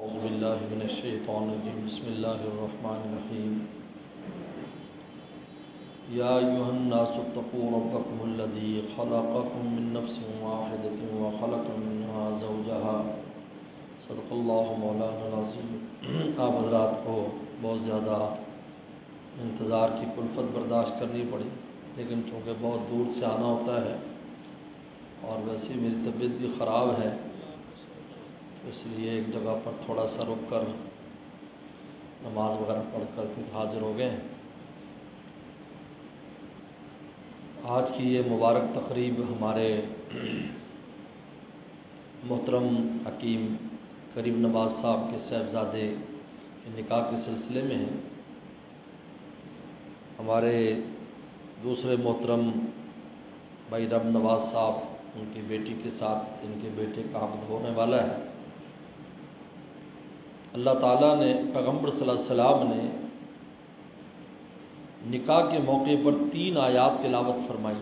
اعوذ باللہ من الشیطان الرجیم بسم اللہ الرحمن الرحیم یا ایھا الناس اتقوا ربکم الذی خلقکم من نفس واحدۃ وخلق منها زوجها صدق اللہ مولانا العظیم۔ آپ حضرات کو بہت زیادہ انتظار کی کلفت برداشت کرنی پڑی، لیکن چونکہ بہت دور سے آنا ہوتا ہے اور ویسے میری طبیعت بھی خراب ہے، اس لیے ایک جگہ پر تھوڑا سا رک کر نماز وغیرہ پڑھ کر پھر حاضر ہو گئے۔ آج کی یہ مبارک تقریب ہمارے محترم حکیم کریم نواز صاحب کے صاحبزادے کے نکاح کے سلسلے میں ہے۔ ہمارے دوسرے محترم بھائی رب نواز صاحب، ان کی بیٹی کے ساتھ ان کے بیٹے کا عقد ہونے والا ہے۔ اللہ تعالیٰ نے، پیغمبر صلی اللہ علیہ وسلم نے نکاح کے موقع پر 3 آیات تلاوت فرمائی،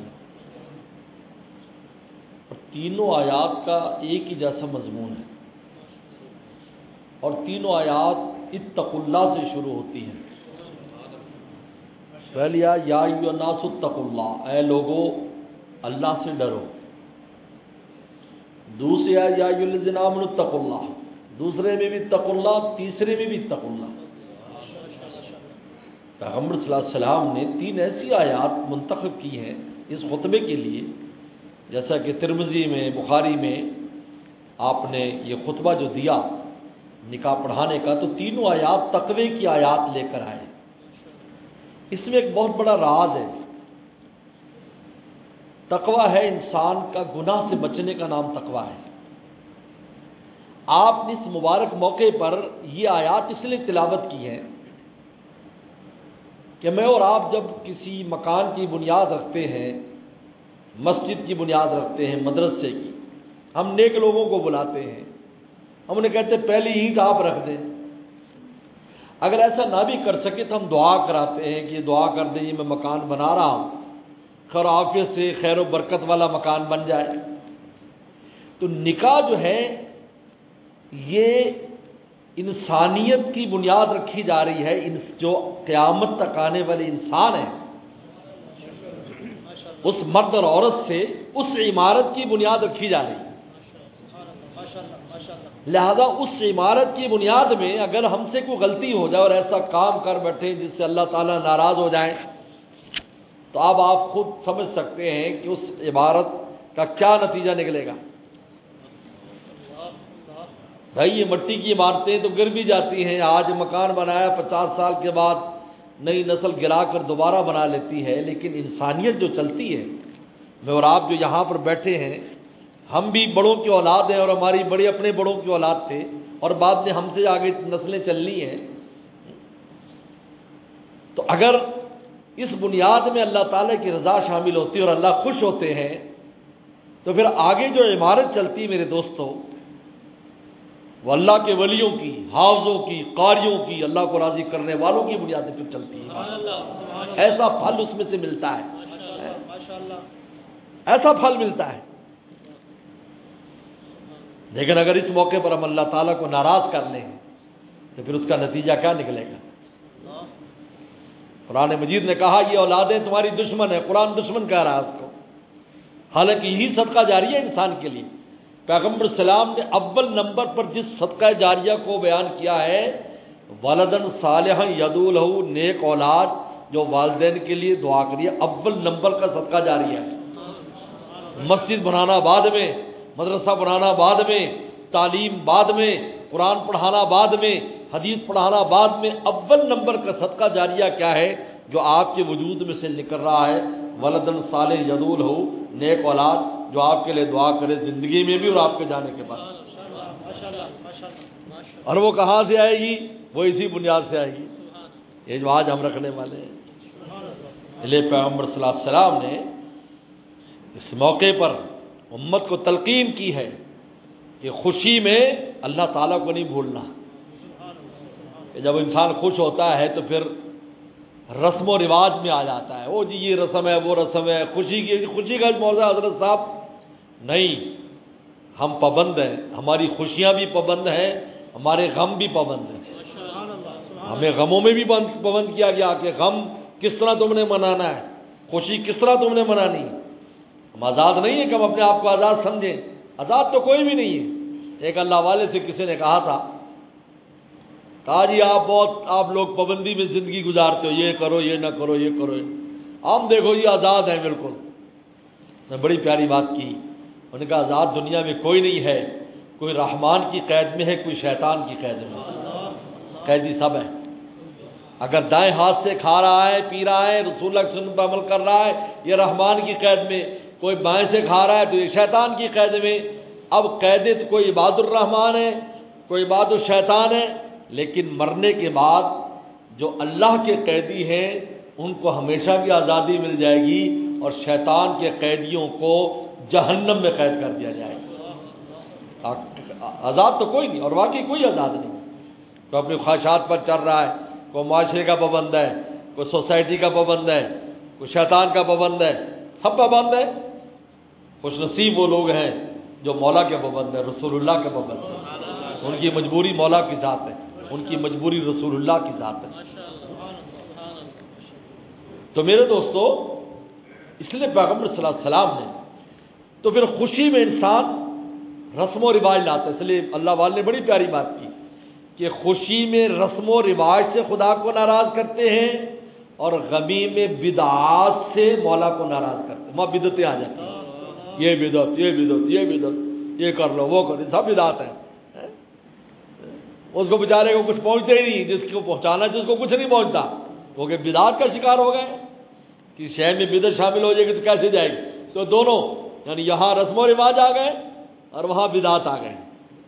اور تینوں آیات کا ایک ہی جیسا مضمون ہے، اور تینوں آیات اتقوا اللہ سے شروع ہوتی ہیں۔ پہلی آیت یا ایھا الناس اتقوا اللہ، اے لوگو اللہ سے ڈرو۔ دوسری آیت یا ایھا الذین آمنوا اتقوا اللہ، دوسرے میں بھی اتقوا اللہ، تیسرے میں بھی اتقوا اللہ۔ پیغمبر صلی اللہ علیہ وسلم نے 3 ایسی آیات منتخب کی ہیں اس خطبے کے لیے، جیسا کہ ترمذی میں، بخاری میں آپ نے یہ خطبہ جو دیا نکاح پڑھانے کا، تو تینوں آیات تقوی کی آیات لے کر آئے۔ اس میں ایک بہت بڑا راز ہے۔ تقوی ہے انسان کا گناہ سے بچنے کا نام تقوی ہے۔ آپ نے اس مبارک موقع پر یہ آیات اس لیے تلاوت کی ہے کہ میں اور آپ جب کسی مکان کی بنیاد رکھتے ہیں، مسجد کی بنیاد رکھتے ہیں، مدرسے کی، ہم نیک لوگوں کو بلاتے ہیں، ہم انہیں کہتے ہیں پہلی اینٹ آپ رکھ دیں۔ اگر ایسا نہ بھی کر سکے تو ہم دعا کراتے ہیں کہ یہ دعا کر دیں یہ میں مکان بنا رہا ہوں، خیر عافیت سے خیر و برکت والا مکان بن جائے۔ تو نکاح جو ہے یہ انسانیت کی بنیاد رکھی جا رہی ہے، جو قیامت تک آنے والے انسان ہیں اس مرد اور عورت سے اس عمارت کی بنیاد رکھی جا رہی ہے۔ لہذا اس عمارت کی بنیاد میں اگر ہم سے کوئی غلطی ہو جائے اور ایسا کام کر بیٹھے جس سے اللہ تعالیٰ ناراض ہو جائیں، تو اب آپ خود سمجھ سکتے ہیں کہ اس عمارت کا کیا نتیجہ نکلے گا۔ بھائی یہ مٹی کی عمارتیں تو گر بھی جاتی ہیں، آج مکان بنایا 50 سال کے بعد نئی نسل گرا کر دوبارہ بنا لیتی ہے، لیکن انسانیت جو چلتی ہے، میں اور آپ جو یہاں پر بیٹھے ہیں، ہم بھی بڑوں کی اولاد ہیں اور ہماری بڑے اپنے بڑوں کی اولاد تھے، اور بعد میں ہم سے آگے نسلیں چلنی ہیں۔ تو اگر اس بنیاد میں اللہ تعالیٰ کی رضا شامل ہوتی ہے اور اللہ خوش ہوتے ہیں، تو پھر آگے جو عمارت چلتی ہے میرے دوستو، وہ اللہ کے ولیوں کی، حافظوں کی، قاریوں کی، اللہ کو راضی کرنے والوں کی بنیاد پر چلتی ہے۔ ایسا پھل اس میں سے ملتا ہے، ایسا پھل ملتا ہے۔ لیکن اگر اس موقع پر ہم اللہ تعالیٰ کو ناراض کر لیں تو پھر اس کا نتیجہ کیا نکلے گا؟ قرآن مجید نے کہا یہ اولادیں تمہاری دشمن ہے، قرآن دشمن کہہ رہا ہے اس کو، حالانکہ یہی صدقہ جاریہ ہے انسان کے لیے۔ پیغمبر السلام نے اول نمبر پر جس صدقہ جاریہ کو بیان کیا ہے، ولدن صالحا یدعو لہ، نیک اولاد جو والدین کے لیے دعا کریے، اول نمبر کا صدقہ جاریہ ہے۔ مسجد بنانا بعد میں، مدرسہ بنانا بعد میں، تعلیم بعد میں، قرآن پڑھانا بعد میں، حدیث پڑھانا بعد میں، اول نمبر کا صدقہ جاریہ کیا ہے جو آپ کے وجود میں سے نکل رہا ہے؟ ولدن صالح یدعو لہ، نیک اولاد جو آپ کے لیے دعا کرے زندگی میں بھی اور آپ کے جانے کے بعد۔ اور وہ کہاں سے آئے گی؟ وہ اسی بنیاد سے آئے گی، یہ جو آج ہم رکھنے والے ہیں۔ اس لیے پیغمبر صلی اللہ علیہ وسلم نے اس موقع پر امت کو تلقین کی ہے کہ خوشی میں اللہ تعالیٰ کو نہیں بھولنا، کہ جب انسان خوش ہوتا ہے تو پھر رسم و رواج میں آ جاتا ہے، وہ جی یہ رسم ہے وہ رسم ہے، خوشی کا موضوع حضرت صاحب نہیں، ہم پابند ہیں، ہماری خوشیاں بھی پابند ہیں، ہمارے غم بھی پابند ہیں، ہمیں غموں میں بھی پابند کیا گیا کہ غم کس طرح تم نے منانا ہے، خوشی کس طرح تم نے منانی۔ ہم آزاد نہیں ہیں کہ ہم اپنے آپ کو آزاد سمجھیں، آزاد تو کوئی بھی نہیں ہے۔ ایک اللہ والے سے کسی نے کہا تھا، کہا جی آپ لوگ پابندی میں زندگی گزارتے ہو، یہ کرو یہ نہ کرو یہ کرو، ہم دیکھو یہ آزاد ہیں بالکل۔ میں بڑی پیاری بات کی، انہوں نے کہا آزاد دنیا میں کوئی نہیں ہے، کوئی رحمان کی قید میں ہے، کوئی شیطان کی قید میں ہے، قیدی سب ہے۔ اگر دائیں ہاتھ سے کھا رہا ہے پی رہا ہے رسول اللہ کی سنت پر عمل کر رہا ہے یہ رحمان کی قید میں، کوئی بائیں سے کھا رہا ہے تو یہ شیطان کی قید میں۔ اب قیدی تو کوئی عباد الرحمان ہے کوئی عباد الشیطان ہے، لیکن مرنے کے بعد جو اللہ کے قیدی ہیں ان کو ہمیشہ کی آزادی مل جائے گی، اور شیطان کے قیدیوں کو جہنم میں قید کر دیا جائے گا۔ آزاد تو کوئی نہیں، اور واقعی کوئی آزاد نہیں۔ تو اپنی خواہشات پر چل رہا ہے، کوئی معاشرے کا پابند ہے، کوئی سوسائٹی کا پابند ہے، کوئی شیطان کا پابند ہے، سب پابند ہے۔ خوش نصیب وہ لوگ ہیں جو مولا کے پابند ہیں، رسول اللہ کے پابند ہیں، ان کی مجبوری مولا کی ذات ہے، ان کی مجبوری رسول اللہ کی ذات ہے۔ تو میرے دوستو، اس لیے پیغمبر صلی اللہ علیہ وسلم نے تو پھر خوشی میں انسان رسم و رواج لاتا ہے۔ اس لیے اللہ والے نے بڑی پیاری بات کی کہ خوشی میں رسم و رواج سے خدا کو ناراض کرتے ہیں، اور غمی میں بدعات سے مولا کو ناراض کرتے ہیں۔ وہاں بدعتیں آ جاتی ہیں، یہ بدعت یہ بدعت یہ بدعت، یہ کر لو وہ کرو، سب بدعات ہیں۔ اس کو بیچارے کو کچھ پہنچتے ہی نہیں، جس کو پہنچانا جس کو کچھ نہیں پہنچتا، وہ کہ بدعات کا شکار ہو گئے کہ شہر میں بدعت شامل ہو جائے گی تو کیسے جائے گی؟ تو دونوں، یعنی یہاں رسم و رواج آ گئے اور وہاں بدعات آ گئے۔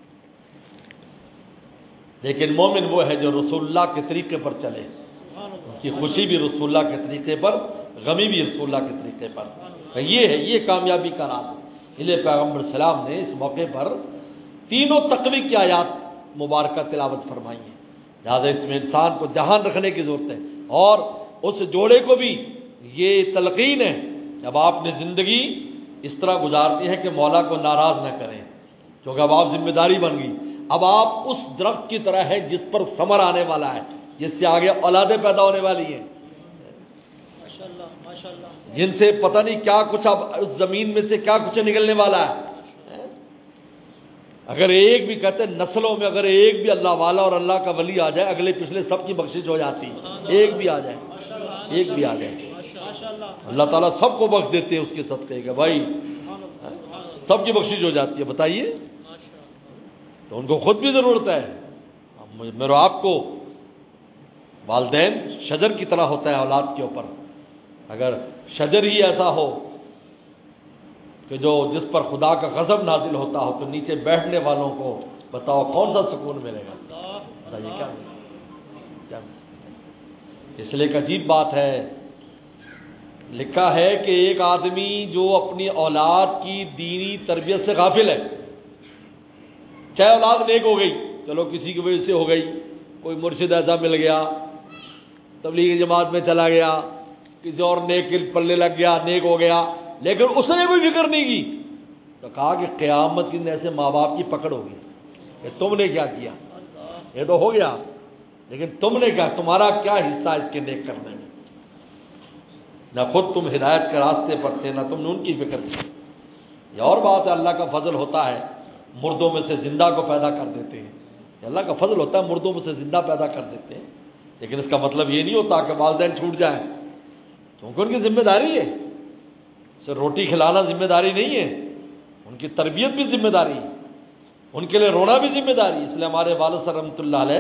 لیکن مومن وہ ہے جو رسول اللہ کے طریقے پر چلے، کہ خوشی بھی رسول اللہ کے طریقے پر، غمی بھی رسول اللہ کے طریقے پر، یہ ہے، یہ کامیابی کا راز ہے۔ اس لیے پیغمبر السلام نے اس موقع پر تینوں تقوی کی آیات مبارکہ تلاوت فرمائی ہیں۔ لہٰذا اس میں انسان کو دھیان رکھنے کی ضرورت ہے، اور اس جوڑے کو بھی یہ تلقین ہے جب آپ نے زندگی اس طرح گزارتی ہے کہ مولا کو ناراض نہ کریں، کیونکہ اب آپ ذمہ داری بن گئی۔ اب آپ اس درخت کی طرح ہے جس پر ثمر آنے والا ہے، جس سے آگے اولادیں پیدا ہونے والی ہیں، جن سے پتہ نہیں کیا کچھ اب اس زمین میں سے کیا کچھ نکلنے والا ہے۔ اگر ایک بھی کہتے ہیں نسلوں میں اگر ایک بھی اللہ والا اور اللہ کا ولی آ جائے، اگلے پچھلے سب کی بخشش ہو جاتی، ایک بھی آ جائے، ایک بھی آ جائے، اللہ تعالیٰ سب کو بخش دیتے ہیں اس کے صدقے کا، بھائی سب کی بخشش ہو جاتی ہے۔ بتائیے، تو ان کو خود بھی ضرورت ہے۔ میرے آپ کو والدین شجر کی طرح ہوتا ہے اولاد کے اوپر، اگر شجر ہی ایسا ہو کہ جو جس پر خدا کا غضب نازل ہوتا ہو تو نیچے بیٹھنے والوں کو بتاؤ کون سا سکون ملے گا؟ بتائیے کیا اس لیے ایک عجیب بات ہے، لکھا ہے کہ ایک آدمی جو اپنی اولاد کی دینی تربیت سے غافل ہے، چاہے اولاد نیک ہو گئی، چلو کسی کی وجہ سے ہو گئی، کوئی مرشد ایسا مل گیا، تبلیغی جماعت میں چلا گیا، کسی اور نیک کے پلے لگ گیا، نیک ہو گیا، لیکن اس نے کوئی فکر نہیں کی، تو کہا کہ قیامت کے دن ایسے ماں باپ کی پکڑ ہوگی کہ تم نے کیا کیا، یہ تو ہو گیا لیکن تم نے کیا، تمہارا کیا حصہ اس کے نیک کرنے میں؟ نہ خود تم ہدایت کے راستے پر تھے، نہ تم نے ان کی فکر کی۔ یہ اور بات ہے، اللہ کا فضل ہوتا ہے مردوں میں سے زندہ کو پیدا کر دیتے ہیں، اللہ کا فضل ہوتا ہے مردوں میں سے زندہ پیدا کر دیتے ہیں، لیکن اس کا مطلب یہ نہیں ہوتا کہ والدین چھوٹ جائیں، کیونکہ ان کی ذمہ داری ہے، صرف روٹی کھلانا ذمہ داری نہیں ہے، ان کی تربیت بھی ذمہ داری ہے، ان کے لیے رونا بھی ذمہ داری ہے۔ اس لیے ہمارے والد صاحب رحمۃ اللہ علیہ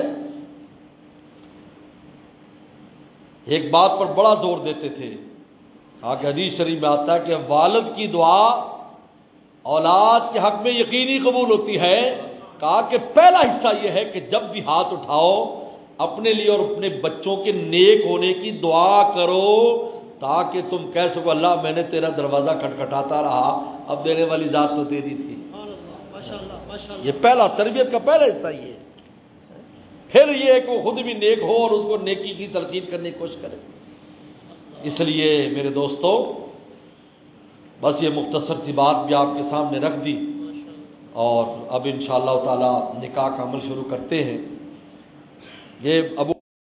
ایک بات پر بڑا زور دیتے تھے، کہا کہ حدیث شریف میں آتا ہے کہ والد کی دعا اولاد کے حق میں یقینی قبول ہوتی ہے۔ کہا کہ پہلا حصہ یہ ہے کہ جب بھی ہاتھ اٹھاؤ اپنے لیے اور اپنے بچوں کے نیک ہونے کی دعا کرو، تاکہ تم کہہ سکو اللہ میں نے تیرا دروازہ کھٹکھٹاتا رہا، اب دینے والی ذات تو تیری تھی۔ یہ پہلا تربیت کا پہلا حصہ یہ ہے۔ پھر یہ کہ وہ خود بھی نیک ہو اور اس کو نیکی کی تلقین کرنے کی کوشش کرے۔ اس لیے میرے دوستو، بس یہ مختصر سی بات بھی آپ کے سامنے رکھ دی اور اب انشاءاللہ تعالی نکاح کا عمل شروع کرتے ہیں۔ یہ ابو